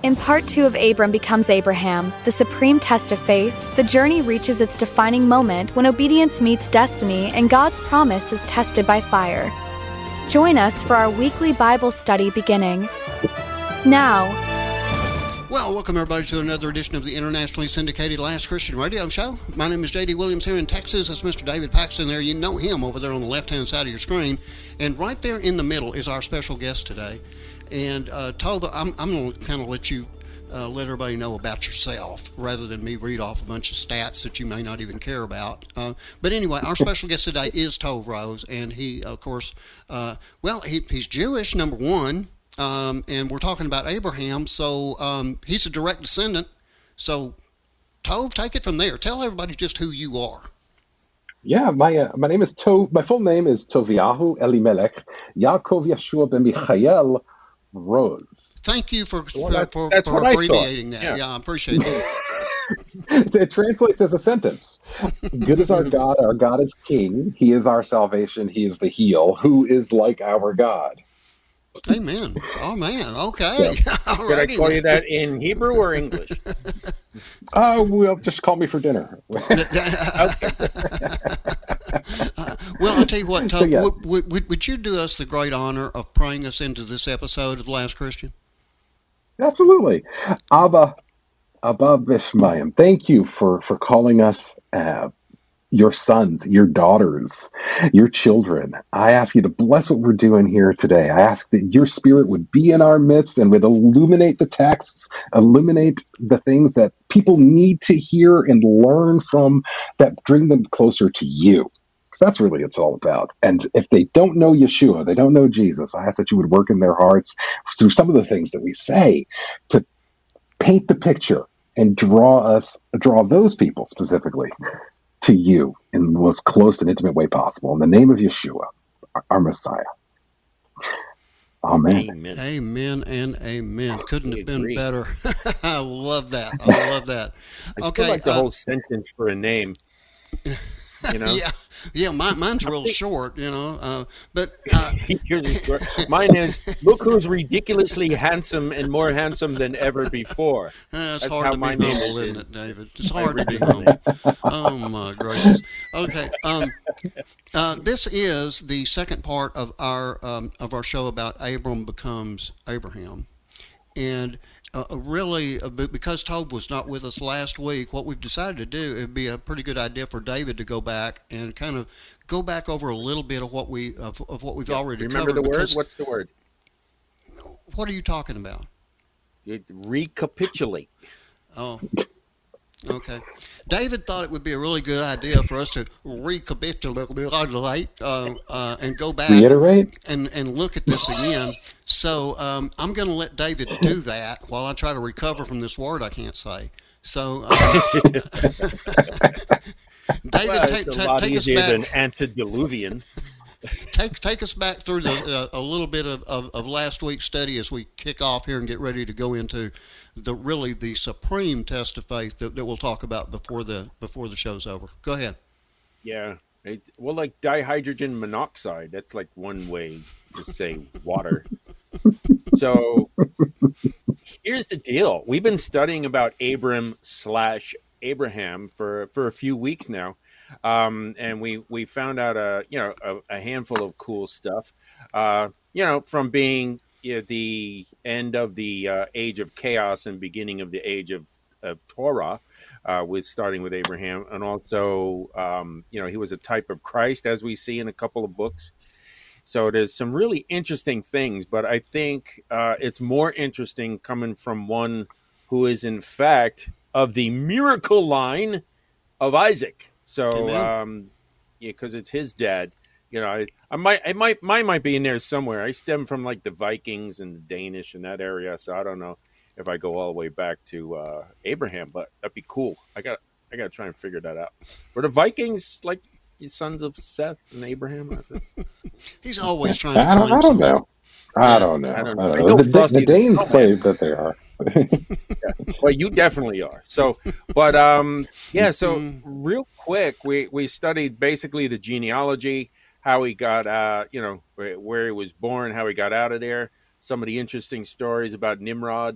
In part 2 of Abram Becomes Abraham, the supreme test of faith, the journey reaches its defining moment when obedience meets destiny and God's promise is tested by fire. Join us for our weekly Bible study beginning now. Well, welcome everybody to another edition of the internationally syndicated Last Christian Radio Show. My name is J.D. Williams here in Texas. That's Mr. David Paxton there. You know him over there on the left-hand side of your screen. And right there in the middle is our special guest today. And Tova, I'm going to kind of let you let everybody know about yourself rather than me read off a bunch of stats that you may not even care about. But anyway, our special guest today is Tov Rose, and he, of course, he's Jewish, number one, and we're talking about Abraham, so he's a direct descendant. So, Tov, take it from there. Tell everybody just who you are. Yeah, my name is Tov. My full name is Toviahu Elimelech Yaakov Yeshua ben Michael Rose. Thank you for abbreviating that. Yeah, I appreciate that. It translates as a sentence. Good is our God is King. He is our salvation. He is the heel. Who is like our God? Amen. Oh, man. Okay. Yeah. Did I call you that in Hebrew or English? Well, just call me for dinner. Well, I'll tell you what, Tom, would you do us the great honor of praying us into this episode of Last Christian? Absolutely. Abba Vishmayim, thank you for calling us your sons, your daughters, your children. I ask you to bless what we're doing here today. I ask that your spirit would be in our midst and would illuminate the texts, illuminate the things that people need to hear and learn from that bring them closer to you. Because that's really what it's all about. And if they don't know Yeshua, they don't know Jesus, I ask that you would work in their hearts through some of the things that we say to paint the picture and draw those people specifically to you in the most close and intimate way possible. In the name of Yeshua, our Messiah. Amen. Amen. Amen and amen. Couldn't have been better. I love that. I love that. I feel like the whole sentence for a name. You know? Yeah, mine's real short, you know. But mine is, look who's ridiculously handsome and more handsome than ever before. That's hard to be humble, isn't it, David? It's hard to be humble. Oh, my gracious. Okay. This is the second part of our show about Abram Becomes Abraham. And really, because Tov was not with us last week, what we've decided to do, it would be a pretty good idea for David to go back and kind of go back over a little bit of what we've already covered. Remember the word? What's the word? What are you talking about? Recapitulate. Oh, okay. David thought it would be a really good idea for us to recapitulate and go back and look at this again. So I'm going to let David do that while I try to recover from this word I can't say. So David, take us back. Than antediluvian. Take us back through a little bit of last week's study as we kick off here and get ready to go into the supreme test of faith that we'll talk about before the show's over. Go ahead. Yeah. Well, like dihydrogen monoxide, that's like one way to say water. So here's the deal. We've been studying about Abram/Abraham for a few weeks now. And we found out a handful of cool stuff, from being the end of the age of chaos and beginning of the age of Torah, with starting with Abraham, and also he was a type of Christ, as we see in a couple of books. So there's some really interesting things, but I think it's more interesting coming from one who is in fact of the miracle line of Isaac. So, because it's his dad, mine might be in there somewhere. I stem from like the Vikings and the Danish and that area, so I don't know if I go all the way back to Abraham, but that'd be cool. I got to try and figure that out. Were the Vikings like the sons of Seth and Abraham? He's always trying to. I don't know. I don't know. The Danes claim that they are. Well, you definitely are. So, but so real quick, we studied basically the genealogy, how he got, where he was born, how he got out of there, some of the interesting stories about Nimrod,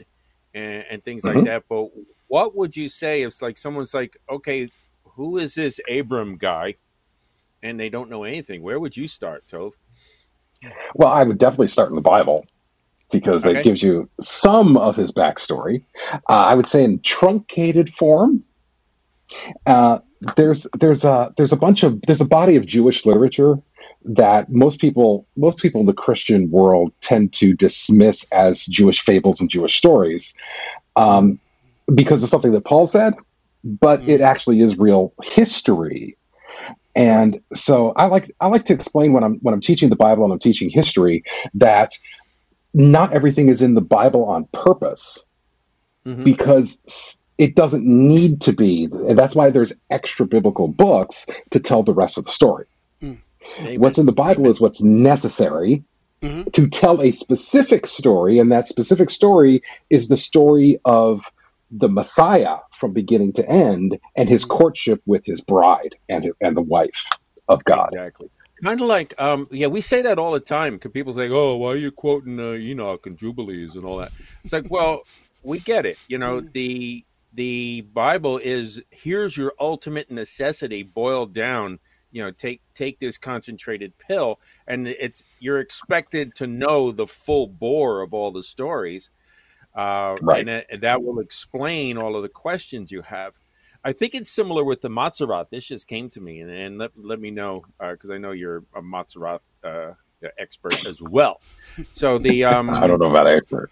and things like that. But what would you say if like someone's like, okay, who is this Abram guy? And they don't know anything. Where would you start, Tove? Well, I would definitely start in the Bible because that gives you some of his backstory. I would say in truncated form. There's a body of Jewish literature that most people in the Christian world tend to dismiss as Jewish fables and Jewish stories, because of something that Paul said, but it actually is real history. And so I like to explain when I'm teaching the Bible and I'm teaching history that not everything is in the Bible on purpose, because it doesn't need to be. And that's why there's extra biblical books to tell the rest of the story. What's in the Bible is what's necessary to tell a specific story, and that specific story is the story of the Messiah from beginning to end and his courtship with his bride and the wife of God. Exactly. Kind of like, we say that all the time because people say, oh, why are you quoting Enoch and Jubilees and all that? It's like, well, we get it. You know, the Bible is, here's your ultimate necessity boiled down. You know, take this concentrated pill, and you're expected to know the full bore of all the stories. And that will explain all of the questions you have. I think it's similar with the Mazzaroth. This just came to me, and let me know, because I know you're a Mazzaroth expert as well. So the I don't know about expert.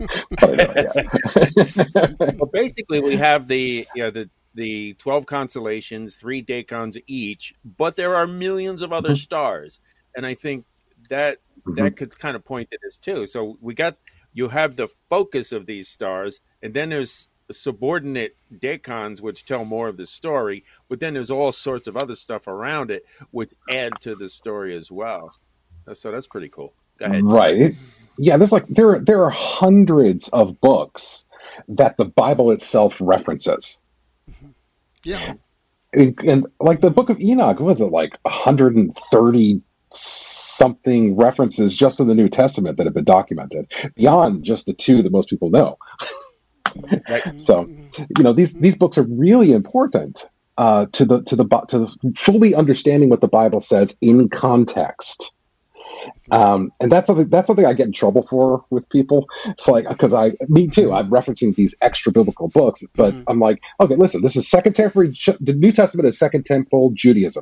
Well, basically, we have the 12 constellations, 3 decans each, but there are millions of other stars, and I think that could kind of point to this too. So you have the focus of these stars, and then there's subordinate decans which tell more of the story, but then there's all sorts of other stuff around it which add to the story as well. So that's pretty cool. Go ahead. Right. Yeah, there are hundreds of books that the Bible itself references. Yeah. And like the book of Enoch, was it like 130 something references just in the New Testament that have been documented beyond just the 2 that most people know. Right. So, these books are really important to fully understanding what the Bible says in context. And that's something I get in trouble for with people. It's like, because me too, I'm referencing these extra biblical books, but I'm like, okay, listen, this is the New Testament is Second Temple Judaism.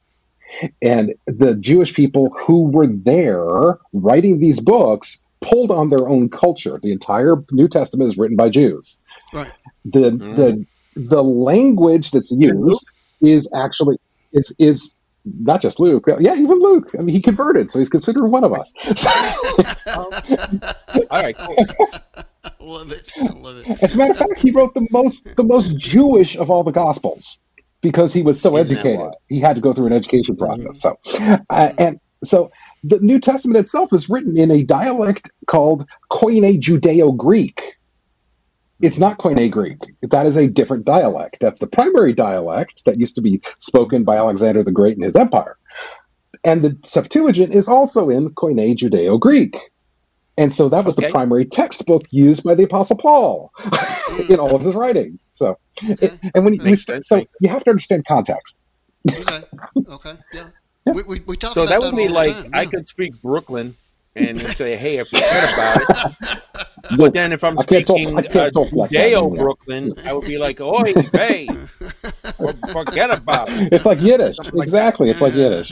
And the Jewish people who were there writing these books pulled on their own culture. The entire New Testament is written by Jews. Right. The language that's used is actually is not just Luke. Yeah, even Luke. I mean, he converted, so he's considered one of us. All right, cool. Love it. As a matter of fact, he wrote the most Jewish of all the Gospels because he was so educated. He had to go through an education process. So, and so the New Testament itself is written in a dialect called Koine Judeo-Greek. It's not Koine Greek. That is a different dialect. That's the primary dialect that used to be spoken by Alexander the Great in his empire. And the Septuagint is also in Koine Judeo-Greek. And so that was the primary textbook used by the Apostle Paul in all of his writings. So, and when you have to understand context. Okay. Yeah. We talk so about that would be like time, I could speak Brooklyn and say, "Hey, I forget about it." But then if I'm speaking Judeo Brooklyn, I would be like, "Oi, hey, forget about it." It's like Yiddish, exactly. It's like Yiddish.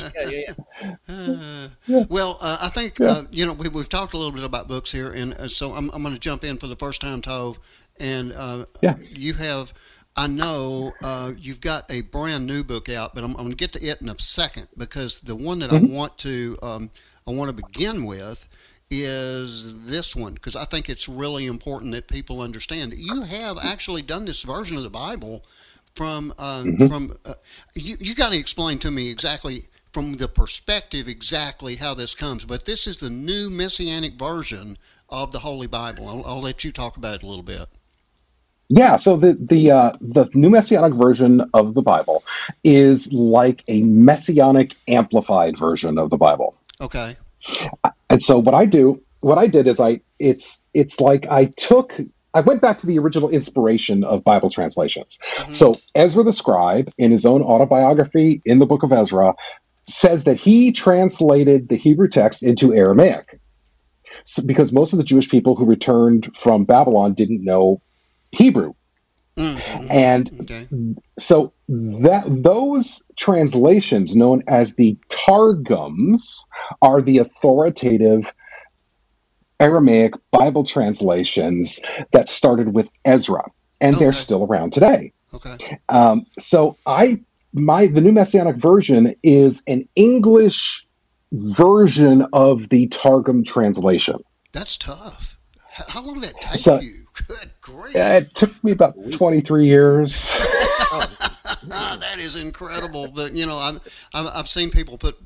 Well, I think we've talked a little bit about books here, and so I'm going to jump in for the first time, Tove, and you have. I know you've got a brand new book out, but I'm going to get to it in a second because the one that I want to begin with is this one because I think it's really important that people understand. You have actually done this version of the Bible from you got to explain to me exactly from the perspective exactly how this comes. But this is the new Messianic version of the Holy Bible. I'll let you talk about it a little bit. Yeah, so the New Messianic version of the Bible is like a Messianic amplified version of the Bible. Okay. And so what I did is it's like I took I went back to the original inspiration of Bible translations. So Ezra the scribe, in his own autobiography in the book of Ezra, says that he translated the Hebrew text into Aramaic. So, because most of the Jewish people who returned from Babylon didn't know Hebrew. And so those translations, known as the Targums, are the authoritative Aramaic Bible translations that started with Ezra, and they're still around today. So the New Messianic Version is an English version of the Targum translation. That's tough. How long did that take you? Good grief. It took me about 23 years. That is incredible. But, I've seen people put,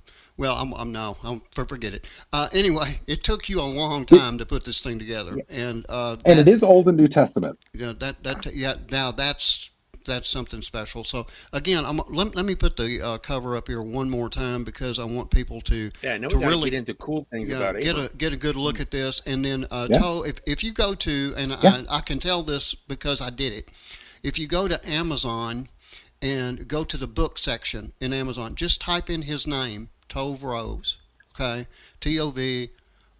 forget it. Anyway, it took you a long time to put this thing together. And it is Old and New Testament. Now that's something special. So again, let me put the cover up here one more time, because I want people to really get into cool things about it. Get a good look at this. And then if you go to, and I can tell this because I did it, if you go to Amazon and go to the book section in Amazon, just type in his name, Tove Rose, okay, Tovrose.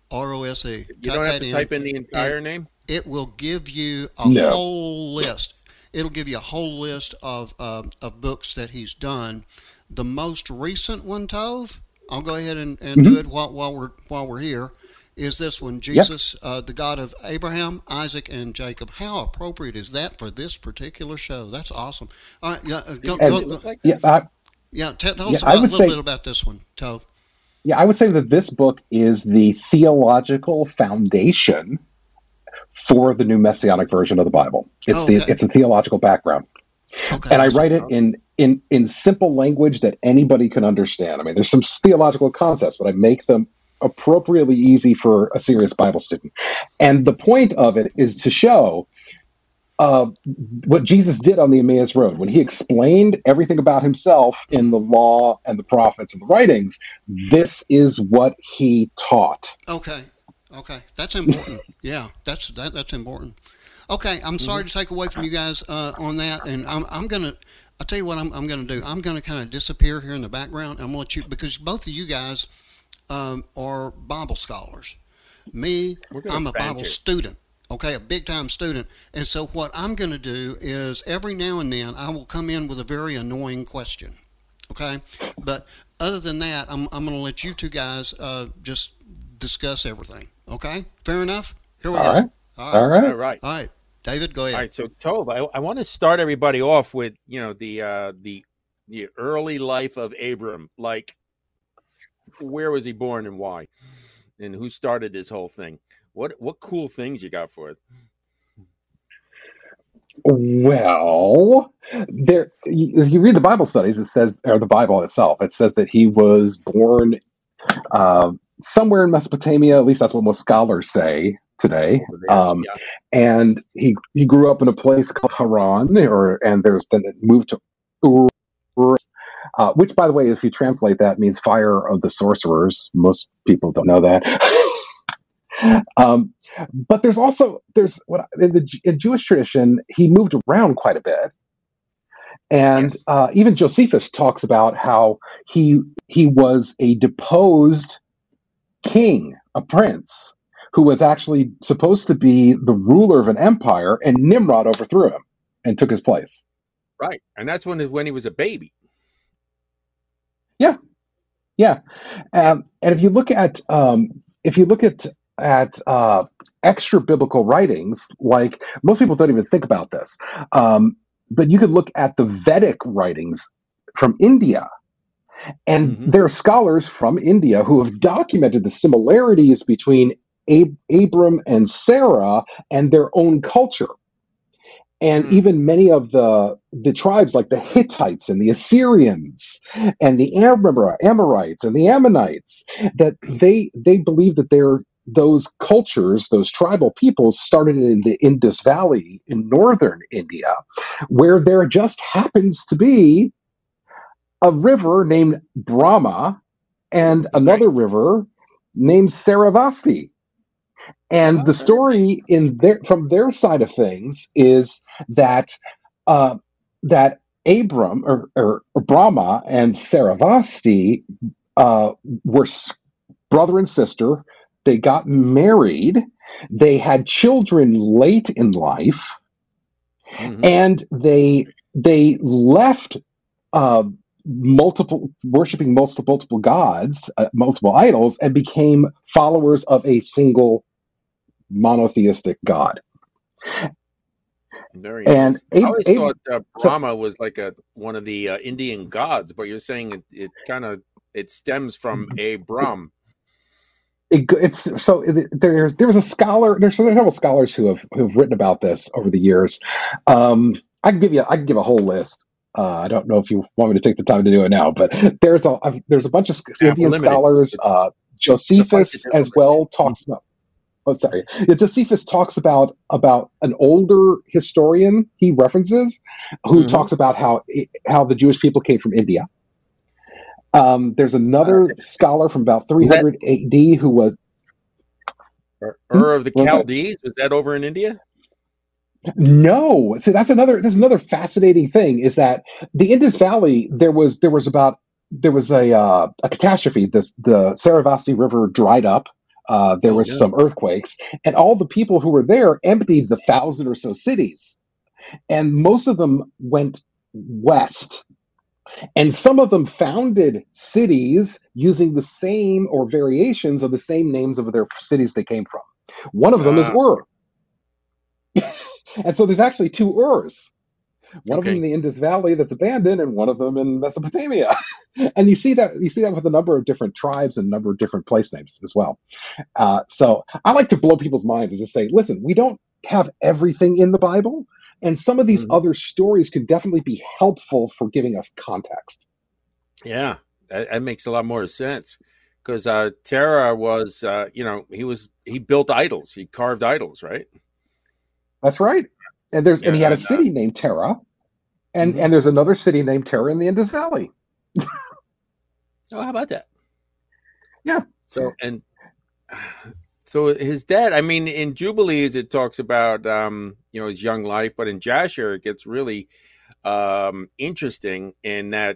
You don't have to type in the entire name. It will give you a whole list. It'll give you a whole list of books that he's done. The most recent one, Tove, I'll go ahead and do it while we're here, is this one, Jesus, the God of Abraham, Isaac, and Jacob. How appropriate is that for this particular show? That's awesome. All right, tell us about a little bit about this one, Tove. Yeah, I would say that this book is the theological foundation for the New Messianic Version of the Bible. It's a theological background. And I write it in simple language that anybody can understand. I mean, there's some theological concepts, but I make them appropriately easy for a serious Bible student. And the point of it is to show what Jesus did on the Emmaus Road. When he explained everything about himself in the law and the prophets and the writings, this is what he taught. Okay, that's important. Yeah, that's important. Okay, I'm sorry to take away from you guys on that, and I'm gonna. I'll tell you what I'm gonna do. I'm gonna kind of disappear here in the background. I'm gonna let you, because both of you guys are Bible scholars. I'm a Bible student. Okay, a big time student. And so what I'm gonna do is every now and then I will come in with a very annoying question. Okay, but other than that, I'm gonna let you two guys just discuss everything. Okay, fair enough. Here we go. All right. David, go ahead. All right. So Tove, I want to start everybody off with the early life of Abram. Like, where was he born and why, and who started this whole thing? What cool things you got for it? Well, as you read the Bible studies, it says, or the Bible itself, it says that he was born somewhere in Mesopotamia. At least that's what most scholars say today. And he grew up in a place called Haran, and then it moved to Ur, which, by the way, if you translate that, means fire of the sorcerers. Most people don't know that. But there's what in Jewish tradition, he moved around quite a bit. And even Josephus talks about how he was a deposed king, a prince, who was actually supposed to be the ruler of an empire, and Nimrod overthrew him and took his place. Right, and that's when he was a baby. Yeah. And if you look at extra biblical writings, like, most people don't even think about this, but you could look at the Vedic writings from India. And there are scholars from India who have documented the similarities between Abram and Sarah and their own culture. And even many of the tribes, like the Hittites and the Assyrians and the Amorites and the Ammonites, that they believe that those cultures, those tribal peoples, started in the Indus Valley in northern India, where there just happens to be a river named Brahma and another river named Saravasti. And the story from their side of things is that that Abram or Brahma and Saravasti were brother and sister. They got married. They had children late in life, and they left worshiping multiple gods, multiple idols, and became followers of a single monotheistic god. Very nice. I always thought Brahma was like one of the Indian gods, but you're saying it stems from Abram. There was a scholar. There's several scholars who've written about this over the years. I can give a whole list. I don't know if you want me to take the time to do it now, but there's a bunch of Indian scholars. Josephus as well talks about. Oh, sorry. Josephus talks about an older historian he references who talks about how the Jewish people came from India. There's another scholar from about 300 AD who was Ur of the Chaldees. Was that over in India? No. So that's another fascinating thing is that the Indus Valley there was a catastrophe. The Saravasti River dried up. There was some earthquakes, and all the people who were there emptied the 1,000 or so cities, and most of them went west. And some of them founded cities using the same or variations of the same names of their cities they came from. One of them is Ur. And so there's actually two Urs. One of them in the Indus Valley that's abandoned, and one of them in Mesopotamia. And you see that with a number of different tribes and a number of different place names as well. So I like to blow people's minds and just say, listen, we don't have everything in the Bible, and some of these other stories can definitely be helpful for giving us context. Yeah, that makes a lot more sense. Because Terah was, he built idols. He carved idols, right? That's right. And he had a city named Terah, and there's another city named Terah in the Indus Valley. Oh, how about that? Yeah. So his dad, I mean, in Jubilees it talks about his young life, but in Jasher it gets really interesting in that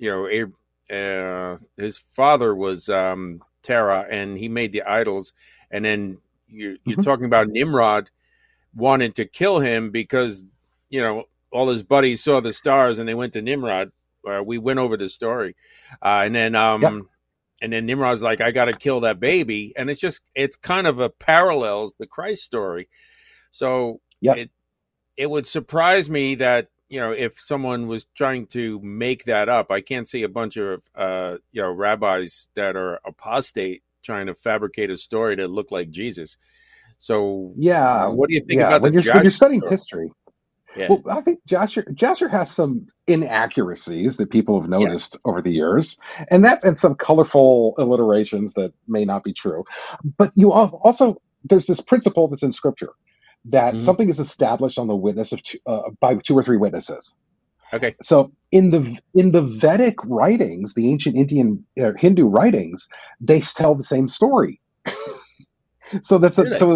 his father was Terah, and he made the idols, and then you're talking about Nimrod wanted to kill him because all his buddies saw the stars and they went to Nimrod. We went over the story, and then Nimrod's like, I got to kill that baby, and it's kind of a parallels the Christ story. So it would surprise me that if someone was trying to make that up. I can't see a bunch of rabbis that are apostate trying to fabricate a story to look like Jesus. So what do you think about when you're studying history? Yeah. Well, I think Jasher has some inaccuracies that people have noticed over the years, and some colorful alliterations that may not be true. But you also there's this principle that's in Scripture that something is established on the witness of by 2 or 3 witnesses. Okay. So in the Vedic writings, the ancient Indian Hindu writings, they tell the same story. So that's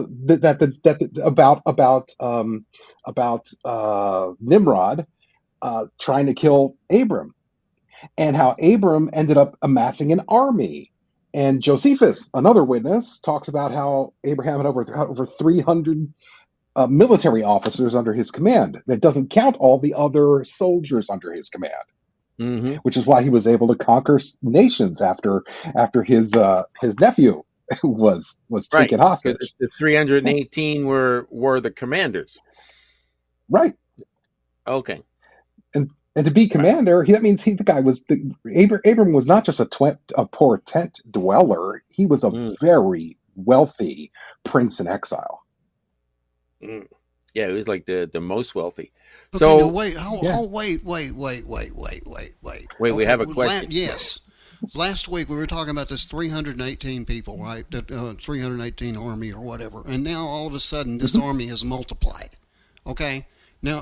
about Nimrod trying to kill Abram, and how Abram ended up amassing an army. And Josephus, another witness, talks about how Abraham had over 300 military officers under his command. That doesn't count all the other soldiers under his command, which is why he was able to conquer nations after his nephew was taken hostage. The 318 were the commanders, right? Okay, and to be commander, that means Abram was not just a poor tent dweller. He was a very wealthy prince in exile. Yeah, he was like the most wealthy. Okay, so wait. We have a question. Yes. Last week we were talking about this 318 people, right? 318 army or whatever. And now all of a sudden this army has multiplied. Okay? Now,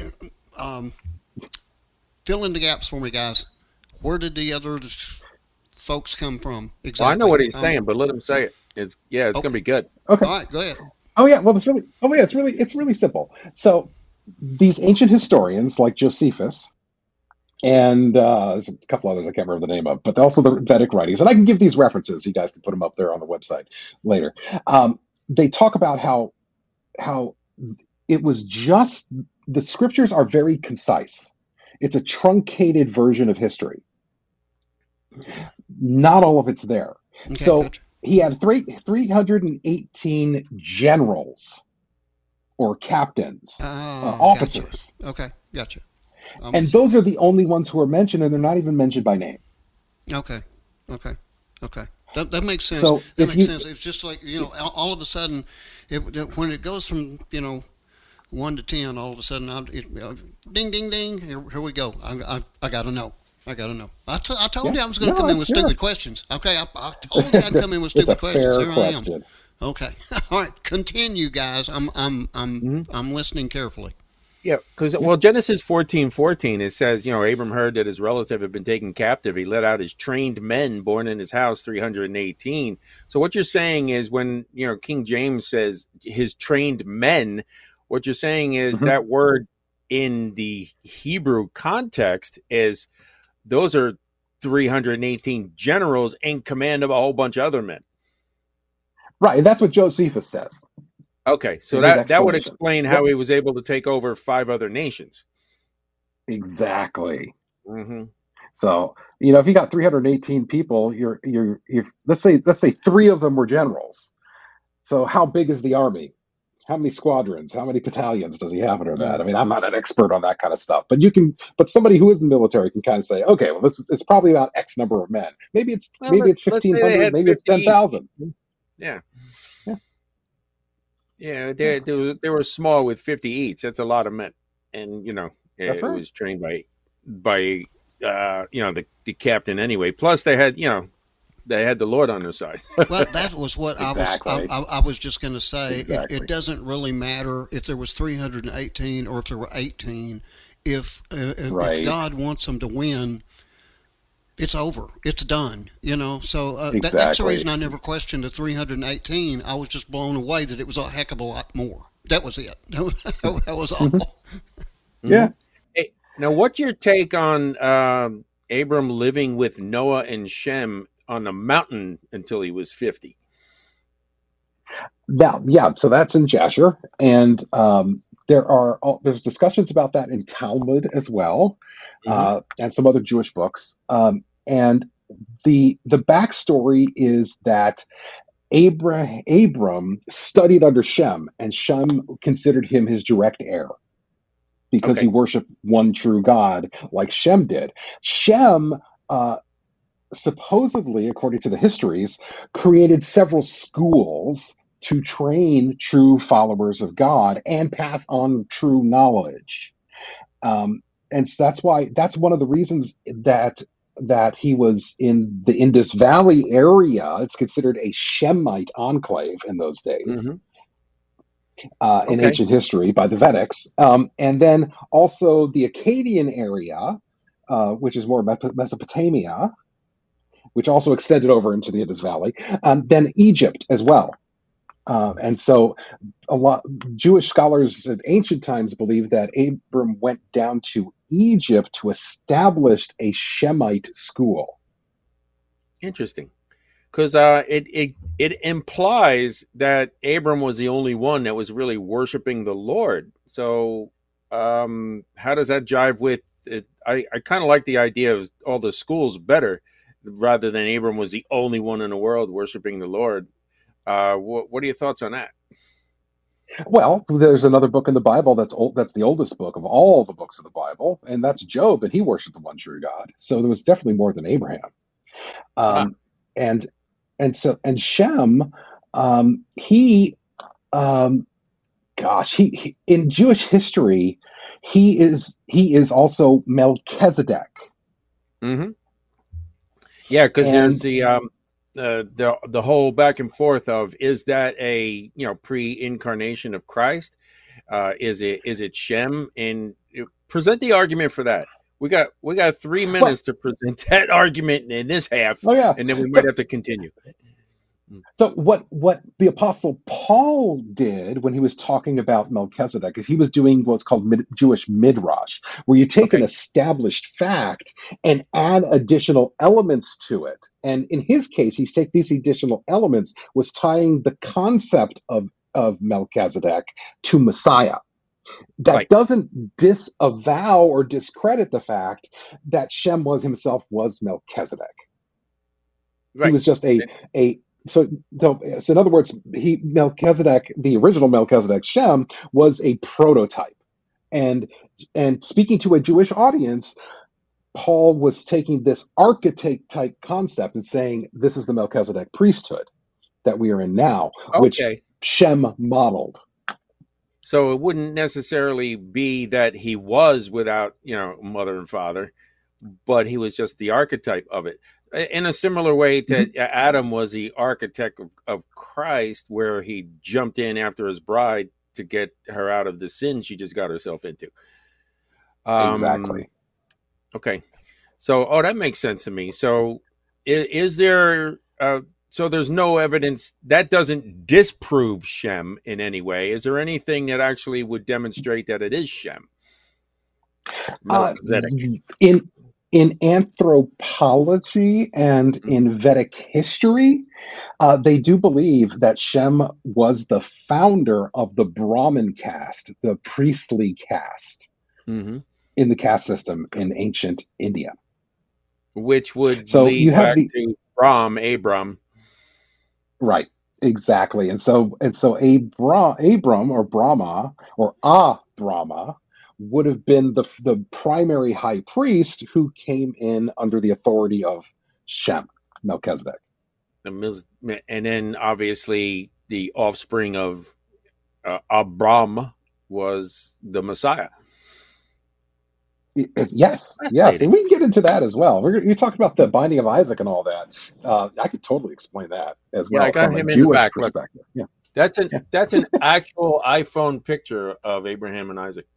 fill in the gaps for me, guys. Where did the other folks come from exactly? Well, I know what he's saying, but let him say it. It's going to be good. Okay. All right, go ahead. Oh yeah. Well, it's really simple. So these ancient historians like Josephus and there's a couple others I can't remember the name of, but also the Vedic writings. And I can give these references. You guys can put them up there on the website later. They talk about how it was just the scriptures are very concise. It's a truncated version of history. Not all of it's there. Okay, So gotcha. he had 318 generals or captains, officers. Gotcha. Okay, gotcha. And those are the only ones who are mentioned, and they're not even mentioned by name. Okay. That makes sense. So that makes sense. It's just like, all of a sudden, when it goes from, 1 to 10, all of a sudden, ding, ding, ding, here we go. I got to know. I told you I was going to come in with stupid questions. Okay, I told you I'd come in with stupid questions. Here I am. Okay. All right, continue, guys. I'm listening carefully. Yeah, because Genesis 14:14, it says, Abram heard that his relative had been taken captive. He let out his trained men born in his house, 318. So what you're saying is when King James says his trained men, what you're saying is that word in the Hebrew context is those are 318 generals in command of a whole bunch of other men. Right, and that's what Josephus says. Okay, so that would explain how he was able to take over 5 other nations. Exactly. Mm-hmm. So if you got 318 people, you're let's say 3 of them were generals. So how big is the army? How many squadrons? How many battalions does he have under that? I mean, I'm not an expert on that kind of stuff, but somebody who is in the military can kind of say, okay, well, it's probably about X number of men. Maybe it's 1,500, maybe it's 10,000. Yeah. Yeah, they were small with 50 each. That's a lot of men, and it was trained by the captain anyway. Plus, they had the Lord on their side. Well, that was what exactly. I was just going to say. Exactly. It doesn't really matter if there was 318 or if there were 18. If God wants them to win, it's over. It's done. So exactly. That's the reason I never questioned the 318. I was just blown away that it was a heck of a lot more. That was it. That was all. Yeah. Hey, now, what's your take on Abram living with Noah and Shem on a mountain until he was 50? So that's in Jasher, and there's discussions about that in Talmud as well, and some other Jewish books. And the backstory is that Abram studied under Shem, and Shem considered him his direct heir because he worshipped one true God like Shem did. Shem, supposedly, according to the histories, created several schools to train true followers of God and pass on true knowledge. And so that's one of the reasons that he was in the Indus Valley area. It's considered a Shemite enclave in those days. In ancient history by the Vedics. And then also the Akkadian area, which is more Mesopotamia, which also extended over into the Indus Valley, then Egypt as well. And so a lot Jewish scholars of ancient times believe that Abram went down to Egypt to establish a Shemite school. Interesting. Because it implies that Abram was the only one that was really worshiping the Lord. So how does that jive with it? I kind of like the idea of all the schools better rather than Abram was the only one in the world worshiping the Lord. What are your thoughts on that? Well, there's another book in the Bible that's the oldest book of all the books of the Bible, and that's Job, and he worshipped the one true God. So there was definitely more than Abraham. And Shem, he in Jewish history, he is also Melchizedek. Mm-hmm. Yeah, because there's the whole back and forth of, is that a pre-incarnation of Christ? Is it Shem? And present the argument for that. We got 3 minutes to present that argument in this half. Oh yeah, and then we might have to continue. So what the Apostle Paul did when he was talking about Melchizedek is he was doing what's called Jewish midrash, where you take an Okay. established fact and add additional elements to it. And in his case, he's taking these additional elements, was tying the concept of Melchizedek to Messiah. That Right. doesn't disavow or discredit the fact that Shem himself was Melchizedek. Right. He was just so in other words, Melchizedek, the original Melchizedek Shem, was a prototype. And speaking to a Jewish audience, Paul was taking this archetype type concept and saying, this is the Melchizedek priesthood that we are in now, which Okay. Shem modeled. So it wouldn't necessarily be that he was without, mother and father, but he was just the archetype of it. In a similar way to Adam was the architect of Christ, where he jumped in after his bride to get her out of the sin she just got herself into. Exactly. Okay. So, that makes sense to me. So is there, so there's no evidence that doesn't disprove Shem in any way. Is there anything that actually would demonstrate that it is Shem? Melchizedek. In anthropology and in Vedic history, they do believe that Shem was the founder of the Brahmin caste, the priestly caste, in the caste system in ancient India. Which would lead back to Abram. Right, exactly. And so Abram or Brahma or Brahma would have been the primary high priest who came in under the authority of Shem, Melchizedek. And then obviously the offspring of Abram was the Messiah. Yes. And we can get into that as well. You talk about the binding of Isaac and all that. I could totally explain that as well. I got from him a in the Jewish back. perspective. Look, that's an actual iPhone picture of Abraham and Isaac.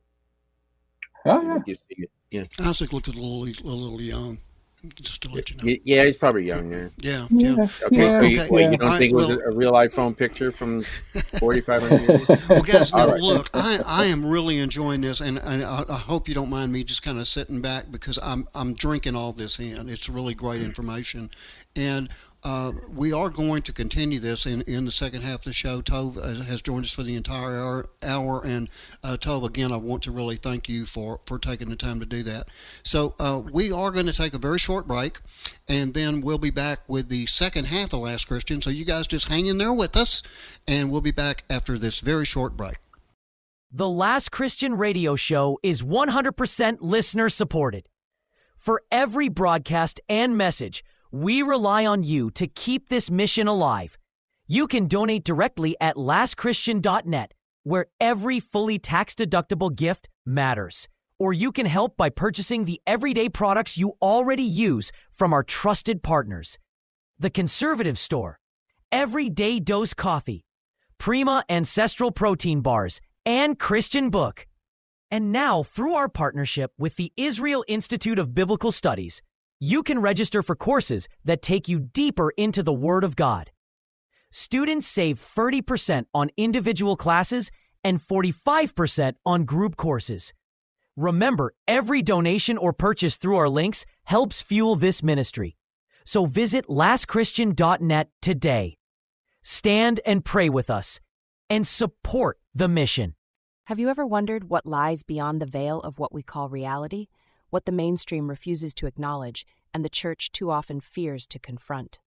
Oh, yeah. You see it. Yeah. Isaac looked a little young, just to let you know. Yeah, he's probably young there. Yeah. Okay, you don't think it was a real iPhone picture from 4,500 years ago? Well, guys, now look, I am really enjoying this, and I hope you don't mind me just kind of sitting back because I'm drinking all this in. It's really great information, and we are going to continue this in the second half of the show. Tove has joined us for the entire hour, and Tove, again, I want to really thank you for taking the time to do that. So we are going to take a very short break, and then we'll be back with the second half of Last Christian. So you guys just hang in there with us, and we'll be back after this very short break. The Last Christian Radio Show is 100% listener supported. For every broadcast and message, we rely on you to keep this mission alive. You can donate directly at lastchristian.net, where every fully tax-deductible gift matters. Or you can help by purchasing the everyday products you already use from our trusted partners. The Conservative Store, Everyday Dose Coffee, Prima Ancestral Protein Bars, and Christian Book. And now, through our partnership with the Israel Institute of Biblical Studies, you can register for courses that take you deeper into the Word of God. Students save 30% on individual classes and 45% on group courses. Remember, every donation or purchase through our links helps fuel this ministry. So visit lastchristian.net today. Stand and pray with us and support the mission. Have you ever wondered what lies beyond the veil of what we call reality? What the mainstream refuses to acknowledge and the church too often fears to confront?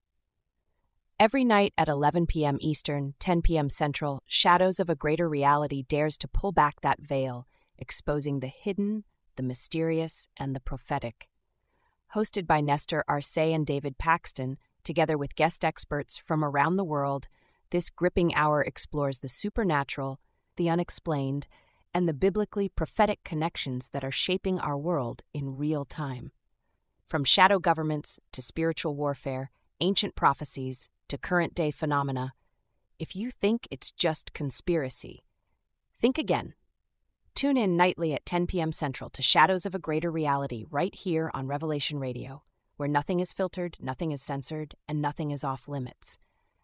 Every night at 11 p.m. Eastern, 10 p.m. Central, Shadows of a Greater Reality dares to pull back that veil, exposing the hidden, the mysterious, and the prophetic. Hosted by Nestor Arce and David Paxton, together with guest experts from around the world, this gripping hour explores the supernatural, the unexplained, and the biblically prophetic connections that are shaping our world in real time. From shadow governments to spiritual warfare, ancient prophecies to current-day phenomena, if you think it's just conspiracy, think again. Tune in nightly at 10 p.m. Central to Shadows of a Greater Reality right here on Revelation Radio, where nothing is filtered, nothing is censored, and nothing is off limits.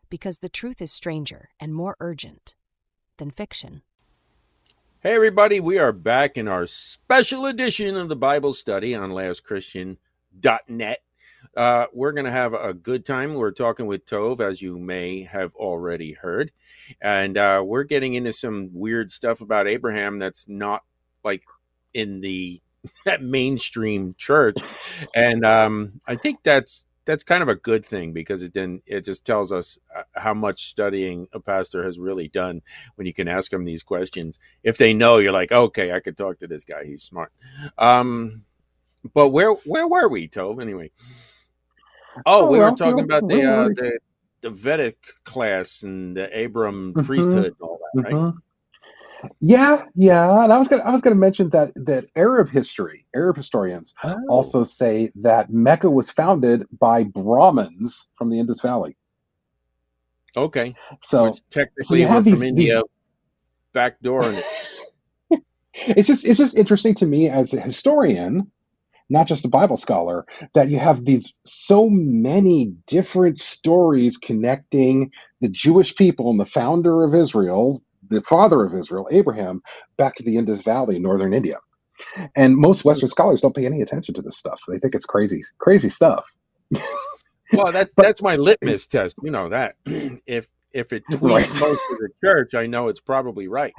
because the truth is stranger and more urgent than fiction. Hey everybody, we are back in our special edition of the Bible study on lastchristian.net. We're going to have a good time. We're talking with Tove, as you may have already heard. And we're getting into some weird stuff about Abraham that's not like in the mainstream church. And I think that's kind of a good thing, because it just tells us how much studying a pastor has really done when you can ask them these questions. If they know, you're like, okay, I could talk to this guy. He's smart. But where were we, Tove, anyway? We were talking about the Vedic class and the Abram priesthood and all that, right? Yeah. And I was gonna mention that Arab historians also say that Mecca was founded by Brahmins from the Indus Valley. Okay, so technically you have from India, back door in it. It's just interesting to me as a historian, not just a Bible scholar, that you have these so many different stories connecting the Jewish people and the founder of Israel, the father of Israel, Abraham, back to the Indus Valley in northern India. And most Western scholars don't pay any attention to this stuff. They think it's crazy stuff. Well, that's my litmus test. You know that. If it tweets most of the church, I know it's probably right.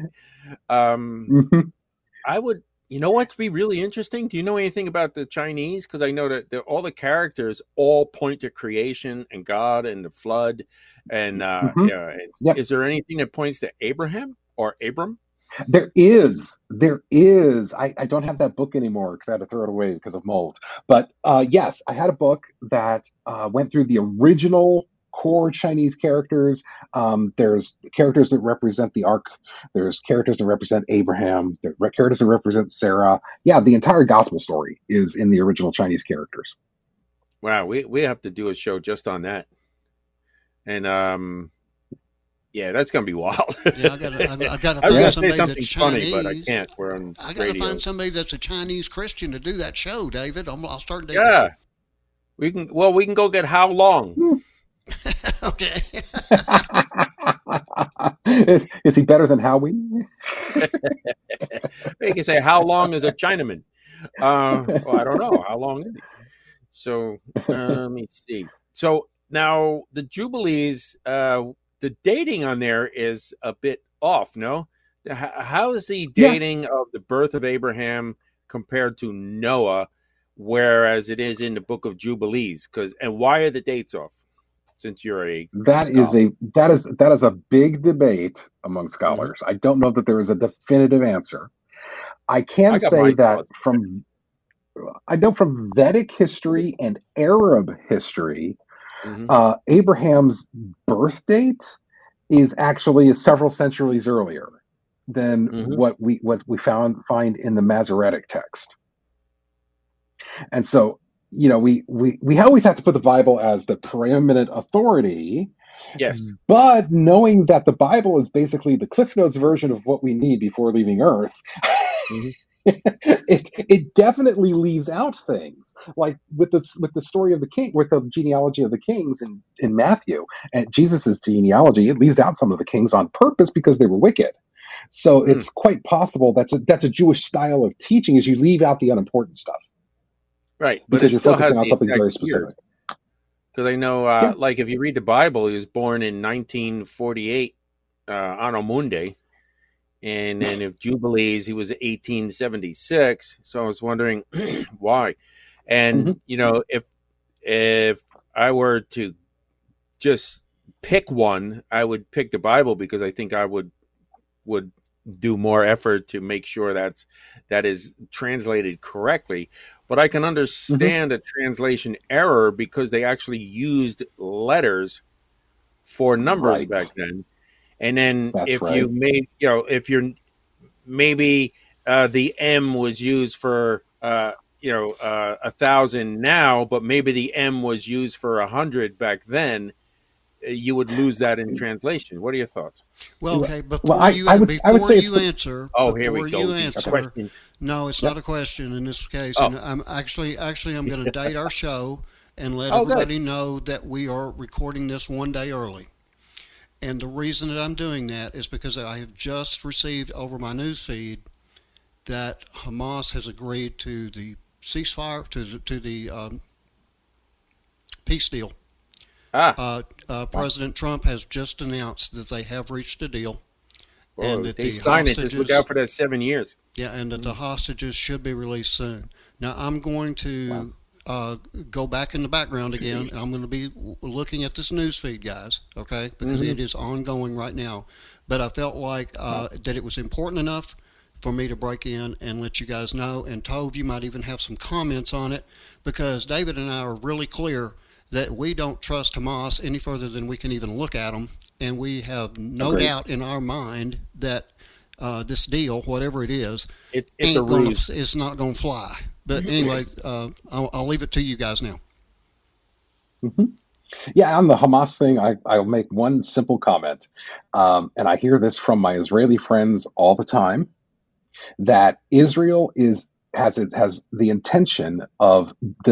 I would. You know what'd be really interesting? Do you know anything about the Chinese? Because I know that all the characters all point to creation and God and the flood. And is there anything that points to Abraham or Abram? There is. I don't have that book anymore because I had to throw it away because of mold. But yes, I had a book that went through the original core Chinese characters. There's characters that represent the Ark. There's characters that represent Abraham. There are characters that represent Sarah. Yeah, the entire gospel story is in the original Chinese characters. Wow, we have to do a show just on that. And yeah, that's gonna be wild. Yeah, I gotta find somebody that's Chinese. Funny, but I can't. I gotta find somebody that's a Chinese Christian to do that show, David. I'll start doing. Yeah, we can go get How Long. Okay. Is he better than Howie? They can say, how long is a Chinaman? Well, I don't know. How long is he? So let me see. So now the Jubilees, the dating on there is a bit off, no? How is the dating of the birth of Abraham compared to Noah, whereas it is in the book of Jubilees? And why are the dates off? Since you're that is a big debate among scholars. I don't know that there is a definitive answer. I can say that from Vedic history and Arab history, Abraham's birth date is actually several centuries earlier than what we find in the Masoretic text. And so, you know, we always have to put the Bible as the preeminent authority. Yes. But knowing that the Bible is basically the Cliff Notes version of what we need before leaving Earth, it definitely leaves out things like with the story of the king, with the genealogy of the kings in Matthew and Jesus's genealogy. It leaves out some of the kings on purpose because they were wicked. So it's quite possible that's a Jewish style of teaching, is you leave out the unimportant stuff. Right, but because you're focusing on something very specific. Because I know, like if you read the Bible, he was born in 1948, Anno Mundi, and then if Jubilees, he was 1876. So I was wondering why. And you know, if I were to just pick one, I would pick the Bible, because I think I would do more effort to make sure that is translated correctly. But I can understand a translation error because they actually used letters for numbers back then. And then you made, you know, if you're maybe the M was used for 1,000 now, but maybe the M was used for 100 back then, you would lose that in translation. What are your thoughts? Well, okay, I would say you answer. Oh, here we go. No, it's not a question in this case. And I'm I'm going to date our show and let everybody know that we are recording this one day early. And the reason that I'm doing that is because I have just received over my news feed that Hamas has agreed to the ceasefire, to the peace deal. President Trump has just announced that they have reached a deal. Whoa, and that they the signed it. hostages, Just look out for that 7 years. Yeah, and that the hostages should be released soon. Now, I'm going to go back in the background again, and I'm going to be looking at this news feed, guys, okay, because it is ongoing right now. But I felt like that it was important enough for me to break in and let you guys know. And Tove, you might even have some comments on it, because David and I are really clear that we don't trust Hamas any further than we can even look at them. And we have no doubt in our mind that this deal, whatever it is, it's not going to fly. But anyway, I'll leave it to you guys now. Yeah, on the Hamas thing, I'll make one simple comment. And I hear this from my Israeli friends all the time, that Israel has the intention of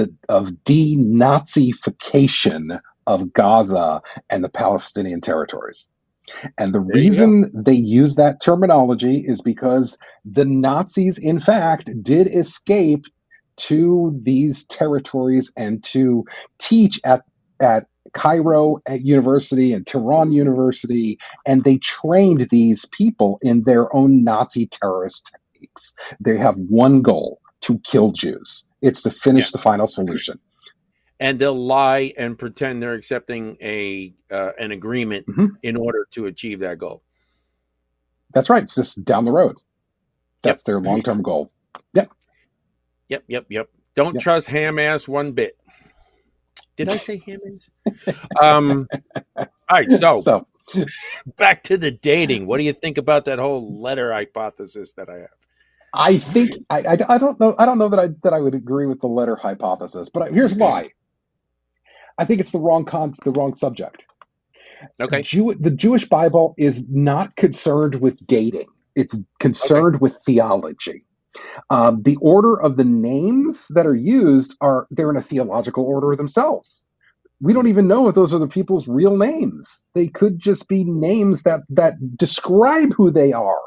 denazification of Gaza and the Palestinian territories. And the reason they use that terminology is because the Nazis, in fact, did escape to these territories and to teach at Cairo University and Tehran University, and they trained these people in their own Nazi terrorist techniques. They have one goal: to kill Jews. It's to finish the final solution. And they'll lie and pretend they're accepting an agreement in order to achieve that goal. That's right. It's just down the road. That's their long-term goal. Yep. Don't trust Hamas one bit. Did I say Hamas? All right. So back to the dating. What do you think about that whole letter hypothesis that I have? I think I don't know. I don't know that I would agree with the letter hypothesis, but here's why. I think it's the wrong subject. Okay. The Jewish Bible is not concerned with dating. It's concerned with theology. The order of the names that are used they're in a theological order themselves. We don't even know if those are the people's real names. They could just be names that describe who they are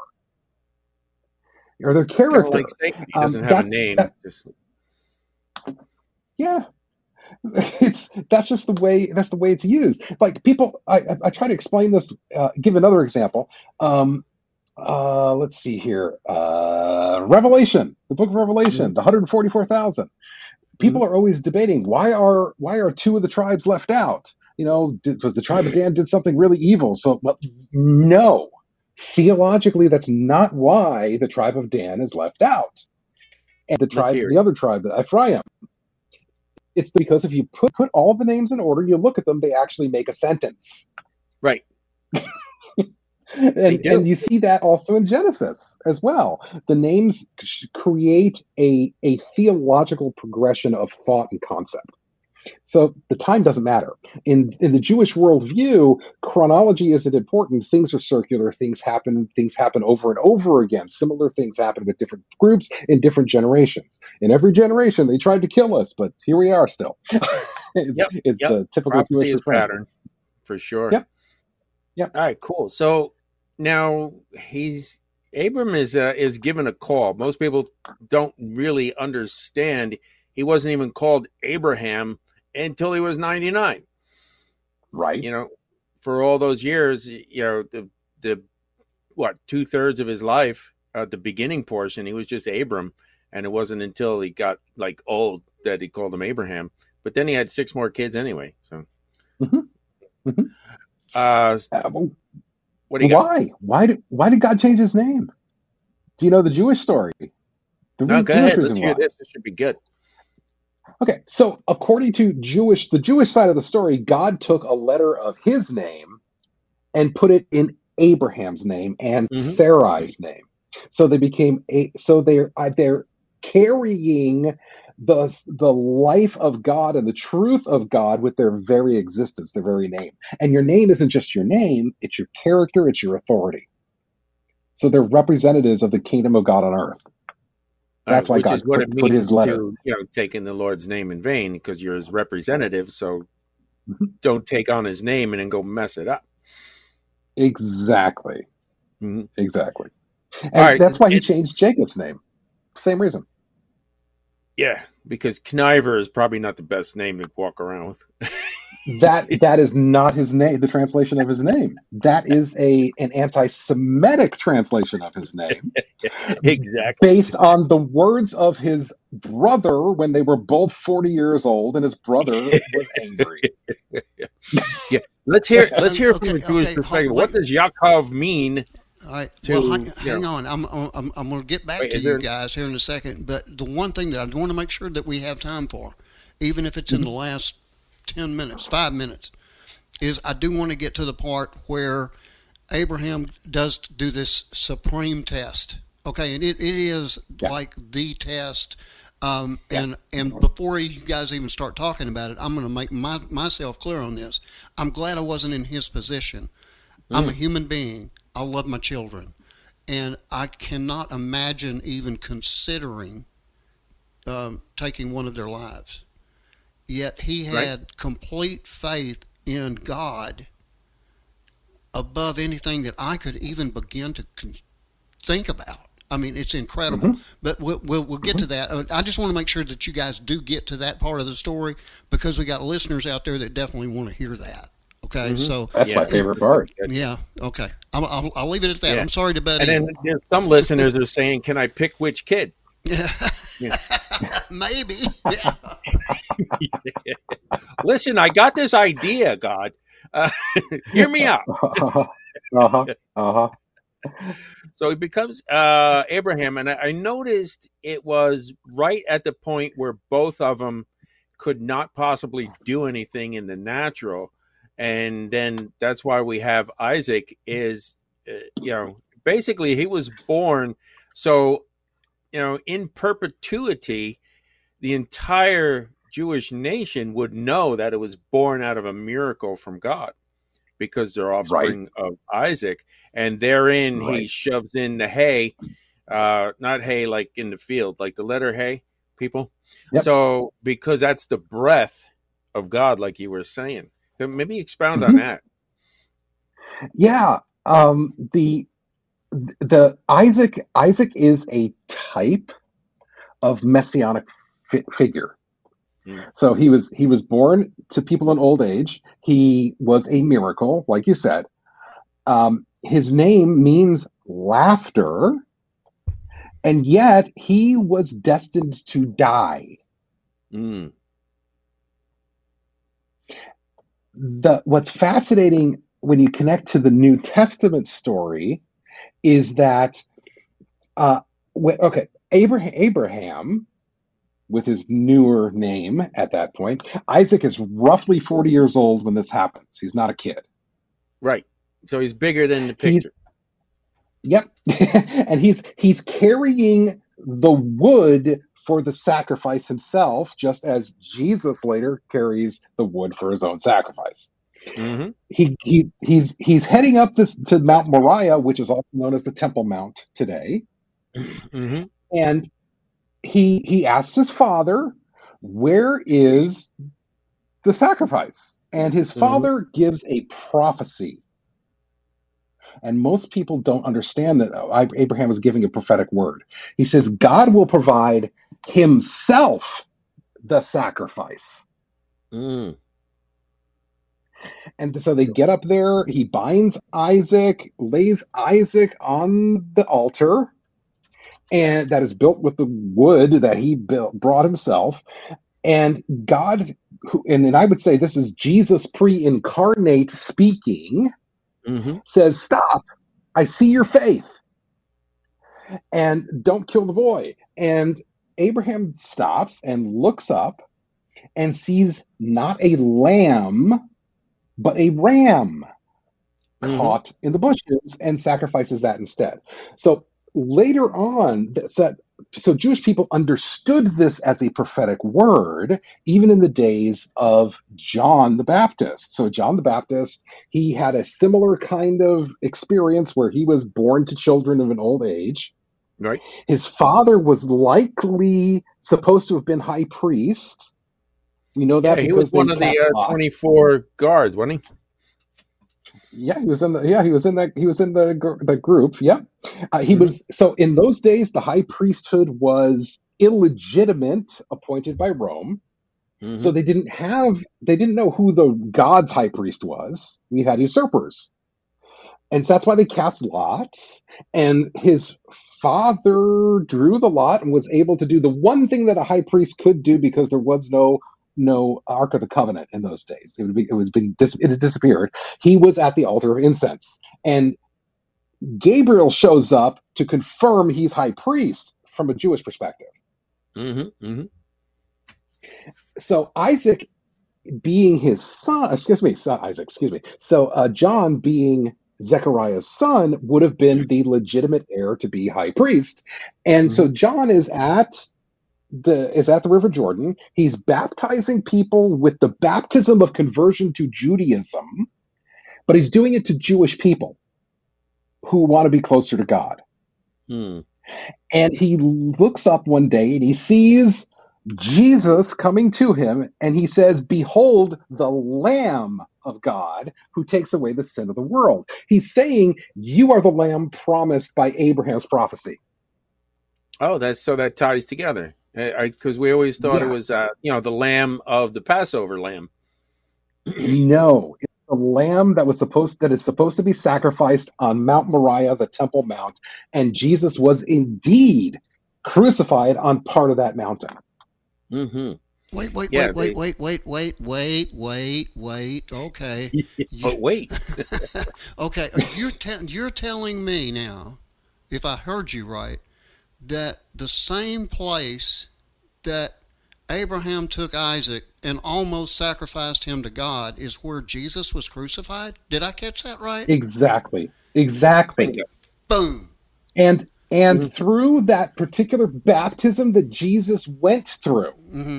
or their character. Like Satan, he doesn't have a name. Yeah. That's just the way it's used. Like people, I try to explain this. Give another example. Let's see here. Revelation, the book of Revelation, the 144,000. People are always debating why are two of the tribes left out? Was the tribe of Dan did something really evil? No, theologically, that's not why the tribe of Dan is left out, and the other tribe, Ephraim. It's because if you put all the names in order, you look at them, they actually make a sentence. Right. And you see that also in Genesis as well. The names create a theological progression of thought and concept. So the time doesn't matter. In the Jewish worldview, chronology isn't important. Things are circular. Things happen over and over again. Similar things happen with different groups in different generations. In every generation, they tried to kill us, but here we are still. It's the typical Jewish pattern, for sure. Yep. All right, cool. So now Abram is given a call. Most people don't really understand. He wasn't even called Abraham until he was 99. Right. For all those years, the 2/3 of his life, the beginning portion, he was just Abram. And it wasn't until he got old that he called him Abraham. But then he had 6 more kids anyway. So, what do you got? Why did God change his name? Do you know the Jewish story? No, go ahead. Let's hear this. This should be good. Okay, so according to the Jewish side of the story, God took a letter of his name and put it in Abraham's name and Sarai's name. So they became they're carrying the life of God and the truth of God with their very existence, their very name. And your name isn't just your name, it's your character, it's your authority. So they're representatives of the kingdom of God on earth. That's why God put his letter. Taking the Lord's name in vain, because you're his representative. So don't take on his name and then go mess it up. Exactly. Mm-hmm. Exactly. And All right. that's why he changed Jacob's name. Same reason. Yeah, because Kniver is probably not the best name to walk around with. That is not his name, the translation of his name. That is an anti-Semitic translation of his name. Exactly. Based on the words of his brother when they were both 40 years old, and his brother was angry. Yeah. Let's hear from the Jewish perspective. What does Yaakov mean? All right. Well, hang on. I'm going to get back to you guys here in a second. But the one thing that I want to make sure that we have time for, even if it's in the last 10 minutes, 5 minutes, is I do want to get to the part where Abraham does do this supreme test. Okay, and it is like the test. And before you guys even start talking about it, I'm going to make myself clear on this. I'm glad I wasn't in his position. I'm a human being. I love my children. And I cannot imagine even considering taking one of their lives. Yet he had complete faith in God above anything that I could even begin to think about. I mean, it's incredible. But we'll get to that. I just want to make sure that you guys do get to that part of the story, because we got listeners out there that definitely want to hear that. Okay, so that's my favorite part. Yeah. Okay, I'll leave it at that. Yeah. I'm sorry to butt in. And then some listeners are saying, "Can I pick which kid?" Maybe. Listen, I got this idea, God. Hear me out. So he becomes Abraham, and I noticed it was right at the point where both of them could not possibly do anything in the natural, and then that's why we have Isaac. Is basically he was born so in perpetuity, the entire Jewish nation would know that it was born out of a miracle from God, because they're offspring of Isaac, and therein he shoves in the hay, not hay like in the field, like the letter hay, people. Yep. So because that's the breath of God, like you were saying. So maybe expound on that. Yeah, the Isaac is a type of messianic figure. So he was born to people in old age. He was a miracle, like you said. His name means laughter, and yet he was destined to die. What's fascinating when you connect to the New Testament story is that Abraham, with his newer name at that point, Isaac is roughly 40 years old when this happens. He's not a kid. Right. So he's bigger than the picture. Yep. And he's carrying the wood for the sacrifice himself, just as Jesus later carries the wood for his own sacrifice. He's heading up to Mount Moriah, which is also known as the Temple Mount today. And he asks his father, "Where is the sacrifice?" And his father gives a prophecy. And most people don't understand that Abraham is giving a prophetic word. He says, God will provide himself the sacrifice. And so they get up there. He binds Isaac, lays Isaac on the altar, and that is built with the wood that he brought himself. And God, and I would say this is Jesus pre-incarnate speaking, says, "Stop, I see your faith, and don't kill the boy." And Abraham stops and looks up and sees not a lamb, but a ram caught in the bushes, and sacrifices that instead. So later on, so Jewish people understood this as a prophetic word, even in the days of John the Baptist. So John the Baptist, he had a similar kind of experience where he was born to children of an old age. Right. His father was likely supposed to have been high priest. We know that he was one of the 24 guards, wasn't he? Yeah, he was in the group. Yep. He was, so in those days the high priesthood was illegitimate, appointed by Rome. So they didn't know who the God's high priest was. We had usurpers. And so that's why they cast lots. And his father drew the lot and was able to do the one thing that a high priest could do, because there was no Ark of the Covenant in those days. It had disappeared. He was at the altar of incense. And Gabriel shows up to confirm he's high priest from a Jewish perspective. So Isaac being his son, So John being Zechariah's son would have been the legitimate heir to be high priest. And so John is at the River Jordan. He's baptizing people with the baptism of conversion to Judaism, but he's doing it to Jewish people who want to be closer to God. And he looks up one day and he sees Jesus coming to him, and he says, "Behold, the Lamb of God who takes away the sin of the world." He's saying, you are the Lamb promised by Abraham's prophecy. Oh, that ties together. Because we always thought it was, the Lamb of the Passover lamb. No, it's the lamb that is supposed to be sacrificed on Mount Moriah, the Temple Mount, and Jesus was indeed crucified on part of that mountain. Wait. Okay. But wait. Okay. You're telling me now, if I heard you right, that the same place that Abraham took Isaac and almost sacrificed him to God is where Jesus was crucified? Did I catch that right? Exactly. Boom. And through that particular baptism that Jesus went through,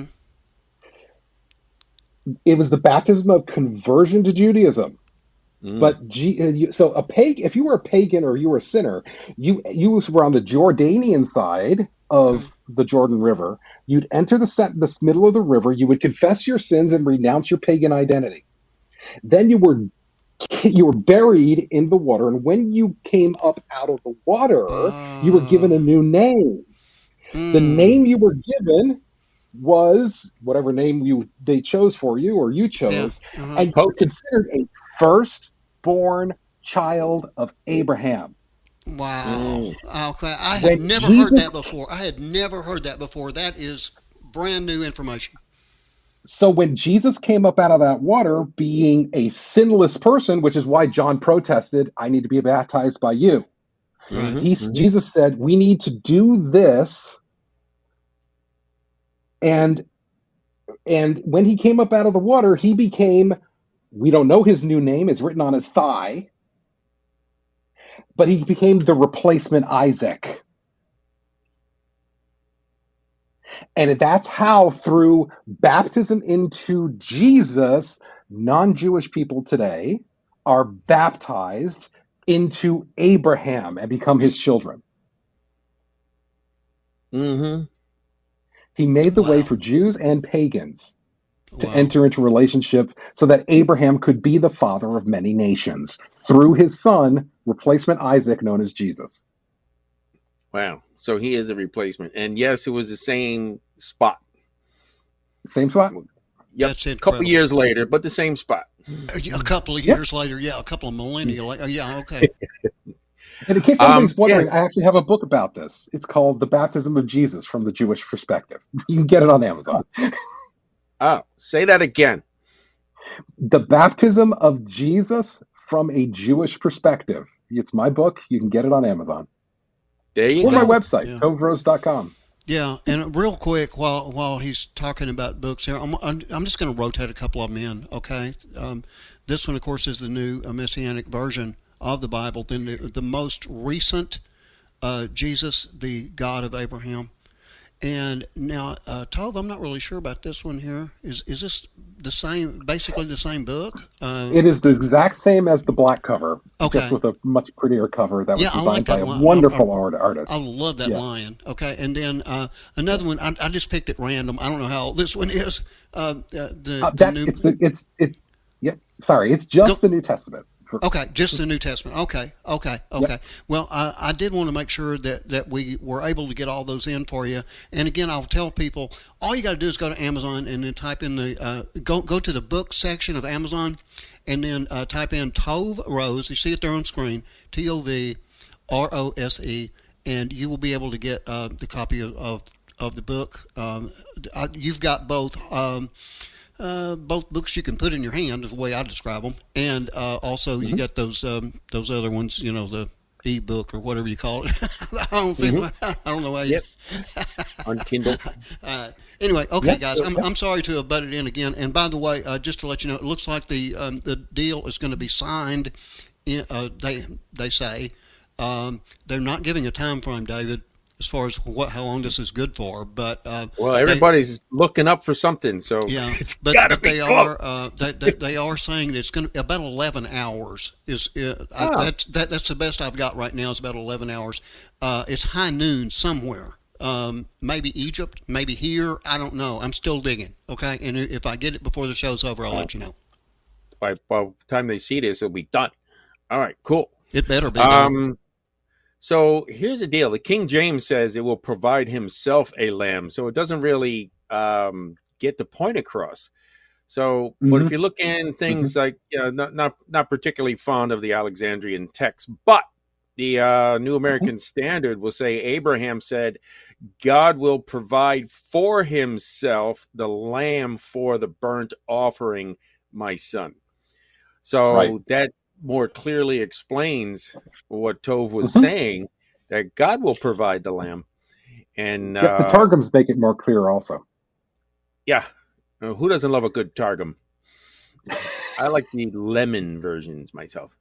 it was the baptism of conversion to Judaism. But so if you were a pagan or you were a sinner, you were on the Jordanian side of the Jordan River. You'd enter the middle of the river. You would confess your sins and renounce your pagan identity. Then you were buried in the water, and when you came up out of the water, you were given a new name. The name you were given was whatever name they chose for you, or you chose, and you were considered a firstborn child of Abraham. Wow. Okay. I had never heard that before. That is brand new information. So when Jesus came up out of that water, being a sinless person, which is why John protested, "I need to be baptized by you." Jesus said, "We need to do this." And when he came up out of the water, he became, we don't know his new name, it's written on his thigh, but he became the replacement Isaac. And that's how, through baptism into Jesus, non-Jewish people today are baptized into Abraham and become his children. He made the way for Jews and pagans to enter into relationship so that Abraham could be the father of many nations through his son, replacement Isaac, known as Jesus. Wow. So he is a replacement. And yes, it was the same spot. Same spot? Yep. That's incredible. A couple of years later, but the same spot. A couple of years later, a couple of millennia later. Okay. And in case anybody's wondering, I actually have a book about this. It's called The Baptism of Jesus from the Jewish Perspective. You can get it on Amazon. Oh, say that again. The Baptism of Jesus from a Jewish Perspective. It's my book. You can get it on Amazon. There you go. Or my website, tovrose.com. Yeah, and real quick, while he's talking about books here, I'm just going to rotate a couple of them in, okay? This one, of course, is the new Messianic version of the Bible. Then the most recent, Jesus, the God of Abraham. And now, Tove, I'm not really sure about this one here. Is this basically the same book? It is the exact same as the black cover, just with a much prettier cover that was designed by a wonderful artist. I love that lion. Okay, and then another one, I just picked at random. I don't know how old this one is. It's just the New Testament. Okay, just the New Testament. Okay. Yep. Well, I did want to make sure that we were able to get all those in for you. And again, I'll tell people, all you got to do is go to Amazon and then type in go to the book section of Amazon, and then type in Tove Rose. You see it there on screen, TOVROSE, and you will be able to get the copy of the book. You've got both books you can put in your hand, is the way I describe them, and also you got those other ones, the e-book or whatever you call it. I don't know how you. Yep. On Kindle. Anyway, okay, guys, I'm sorry to have butted in again. And by the way, just to let you know, it looks like the deal is going to be signed. They say they're not giving a time frame, David, as far as how long this is good for. But well, everybody's looking up for something, so yeah. It's but be they are saying that it's going to about 11 hours. That's the best I've got right now. Is about 11 hours. It's high noon somewhere. Maybe Egypt, maybe here. I don't know. I'm still digging. Okay, and if I get it before the show's over, I'll let you know. By the time they see this, it'll be done. All right, cool. It better be done. So here's the deal. The King James says it will provide himself a lamb. So it doesn't really get the point across. So, but if you look in things like, not particularly fond of the Alexandrian text, but the New American Standard will say Abraham said, God will provide for himself the lamb for the burnt offering, my son. So that more clearly explains what Tove was saying, that God will provide the lamb. And the Targums make it more clear also. Yeah. Who doesn't love a good Targum? I like the lemon versions myself.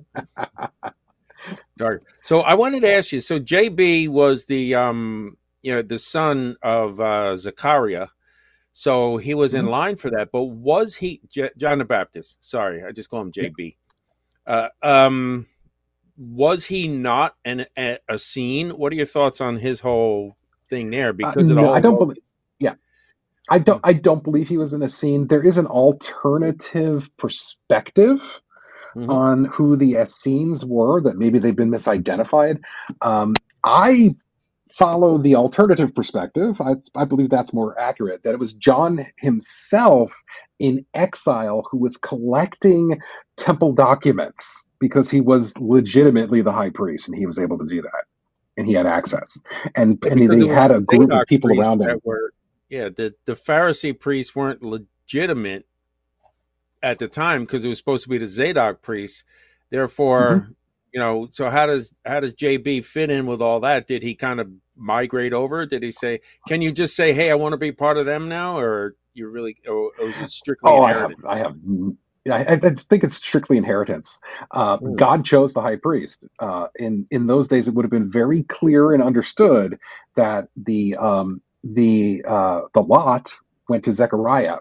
So I wanted to ask you, so JB was the the son of Zechariah. So he was in line for that, but was he John the Baptist? Sorry, I just call him JB. Was he not a Essene? What are your thoughts on his whole thing there? Because I don't believe. Yeah, I don't believe he was an Essene. There is an alternative perspective on who the Essenes were, that maybe they've been misidentified. I follow the alternative perspective. I believe that's more accurate, that it was John himself in exile who was collecting temple documents because he was legitimately the high priest and he was able to do that and he had access. And they had a group of people around him. The Pharisee priests weren't legitimate at the time because it was supposed to be the Zadok priests. Therefore, so how does JB fit in with all that? Did he kind of migrate over? Did he say, can you just say, hey, I want to be part of them now? Or you really, or was it strictly inherited? I think it's strictly inheritance. God chose the high priest. In those days, it would have been very clear and understood that the lot went to Zechariah.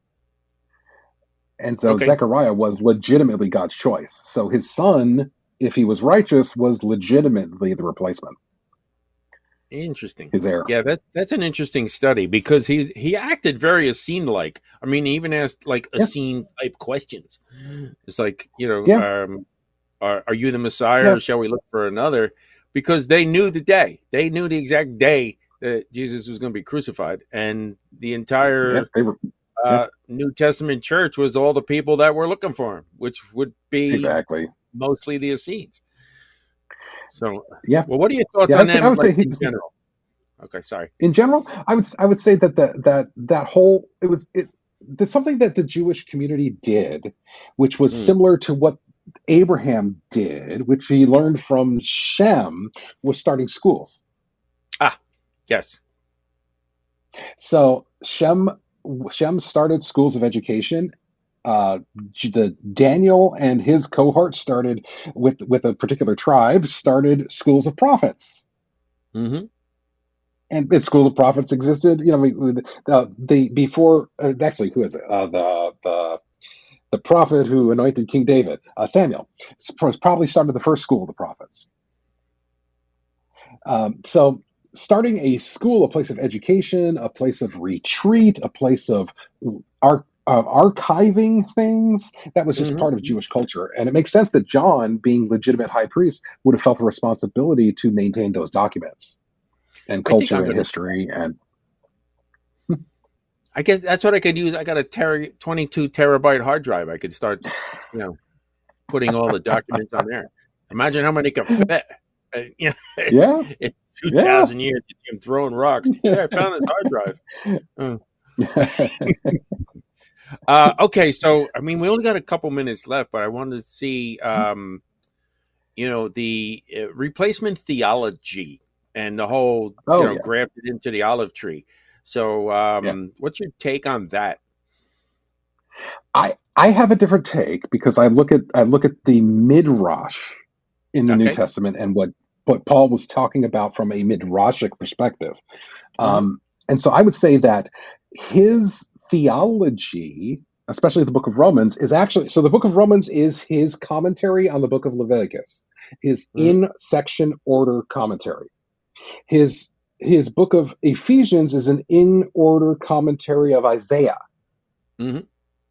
And so Zechariah was legitimately God's choice. So his son, if he was righteous, was legitimately the replacement. Interesting. His heir. Yeah, that's an interesting study because he acted very Essene-like. I mean, he even asked like Essene-type questions. It's like, are you the Messiah or shall we look for another? Because they knew the day. They knew the exact day that Jesus was going to be crucified. And the entire New Testament church was all the people that were looking for him, which would be mostly the Essenes. So, well, what are your thoughts on that? I would say in general. Okay, sorry. In general, I would say that that whole there's something that the Jewish community did, which was similar to what Abraham did, which he learned from Shem, was starting schools. Yes. So Shem started schools of education. Daniel and his cohort started with a particular tribe, started schools of prophets. And schools of prophets existed, before. Actually, who is it? The prophet who anointed King David, Samuel, probably started the first school of the prophets. So starting a school, a place of education, a place of retreat, a place of archiving things. That was just part of Jewish culture. And it makes sense that John, being legitimate high priest, would have felt a responsibility to maintain those documents and culture and history. And I guess that's what I could use. I got a 22 terabyte hard drive. I could start, putting all the documents on there. Imagine how many can fit. In 2,000 years, I'm throwing rocks. Yeah, I found this hard drive. Okay, so we only got a couple minutes left, but I wanted to see, the replacement theology and the whole, grafted into the olive tree. So, what's your take on that? I have a different take because I look at the midrash in the New Testament and what Paul was talking about from a midrashic perspective. And so I would say that his theology, especially the book of Romans, is actually, so the book of Romans is his commentary on the book of Leviticus, his in-section order commentary. His book of Ephesians is an in-order commentary of Isaiah. And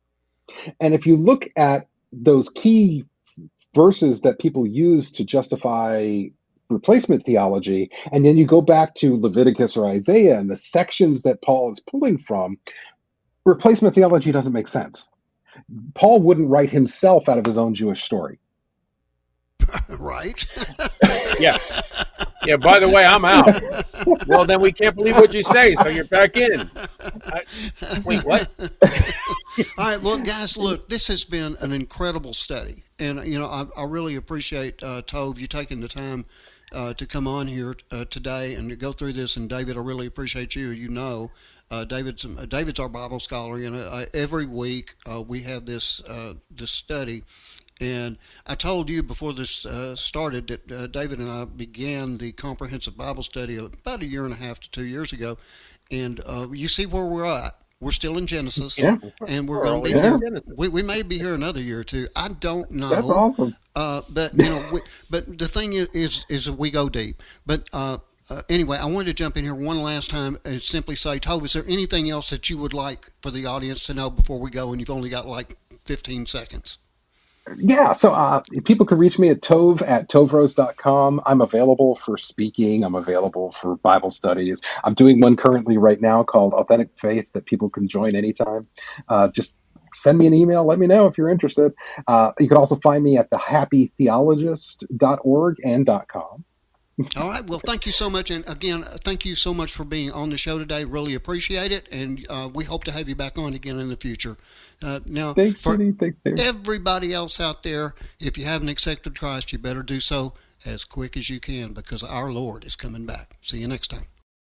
if you look at those key verses that people use to justify replacement theology, and then you go back to Leviticus or Isaiah and the sections that Paul is pulling from, replacement theology doesn't make sense. Paul wouldn't write himself out of his own Jewish story. Right? Yeah. Yeah, by the way, I'm out. Well, then we can't believe what you say, so you're back in. Wait, what? All right, well, guys, look, this has been an incredible study. And, I really appreciate, Tove, you taking the time to come on here today and to go through this. And, David, I really appreciate you. David's our Bible scholar. Every week we have this study. And I told you before this started that David and I began the comprehensive Bible study about 1.5 to 2 years ago. And you see where we're at. We're still in Genesis, and we're going to be here. We may be here another year or two. I don't know. That's awesome. But but the thing is we go deep. But anyway, I wanted to jump in here one last time and simply say, Tove, is there anything else that you would like for the audience to know before we go? And you've only got like 15 seconds. Yeah, so people can reach me at tove@toverose.com. I'm available for speaking. I'm available for Bible studies. I'm doing one currently right now called Authentic Faith that people can join anytime. Just send me an email. Let me know if you're interested. You can also find me at thehappytheologist.org and .com. All right. Well, thank you so much. And again, thank you so much for being on the show today. Really appreciate it. And we hope to have you back on again in the future. Now, thanks, for Judy. Thanks, David. Everybody else out there, if you haven't accepted Christ, you better do so as quick as you can because our Lord is coming back. See you next time.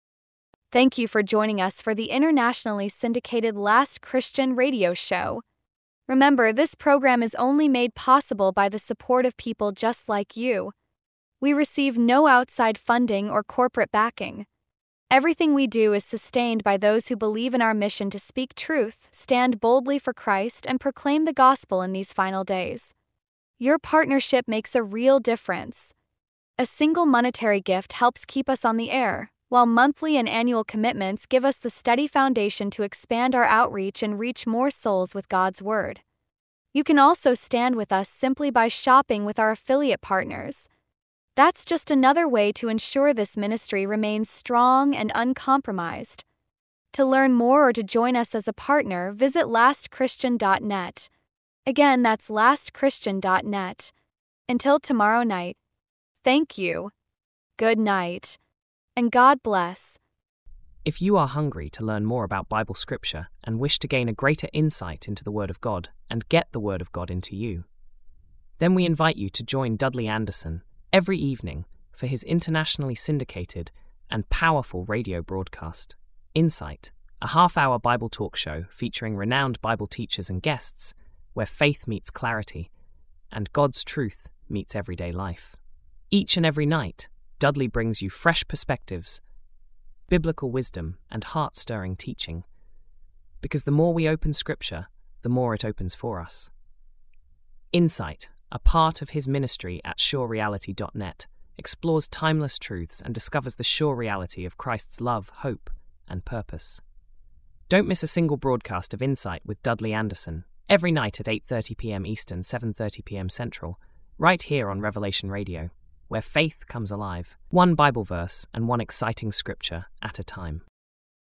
Thank you for joining us for the internationally syndicated Last Christian Radio Show. Remember, this program is only made possible by the support of people just like you. We receive no outside funding or corporate backing. Everything we do is sustained by those who believe in our mission to speak truth, stand boldly for Christ, and proclaim the gospel in these final days. Your partnership makes a real difference. A single monetary gift helps keep us on the air, while monthly and annual commitments give us the steady foundation to expand our outreach and reach more souls with God's Word. You can also stand with us simply by shopping with our affiliate partners. That's just another way to ensure this ministry remains strong and uncompromised. To learn more or to join us as a partner, visit lastchristian.net. Again, that's lastchristian.net. Until tomorrow night, thank you, good night, and God bless. If you are hungry to learn more about Bible scripture and wish to gain a greater insight into the Word of God and get the Word of God into you, then we invite you to join Dudley Anderson every evening for his internationally syndicated and powerful radio broadcast, Insight, a half-hour Bible talk show featuring renowned Bible teachers and guests, where faith meets clarity and God's truth meets everyday life. Each and every night, Dudley brings you fresh perspectives, biblical wisdom, and heart-stirring teaching, because the more we open Scripture, the more it opens for us. Insight, a part of his ministry at surereality.net, explores timeless truths and discovers the sure reality of Christ's love, hope, and purpose. Don't miss a single broadcast of Insight with Dudley Anderson, every night at 8:30 p.m. Eastern, 7:30 p.m. Central, right here on Revelation Radio, where faith comes alive, one Bible verse and one exciting scripture at a time.